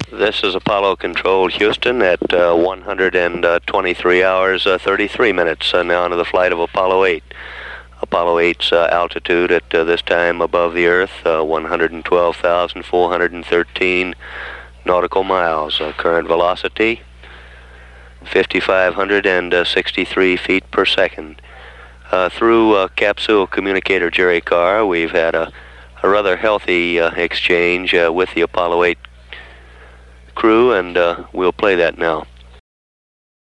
This is Apollo Control Houston at 123 hours, 33 minutes now into the flight of Apollo 8. Apollo 8's altitude at this time above the Earth, 112,413 nautical miles. Current velocity, 5,563 feet per second. Through capsule communicator Jerry Carr, we've had a rather healthy exchange with the Apollo 8 crew, and we'll play that now.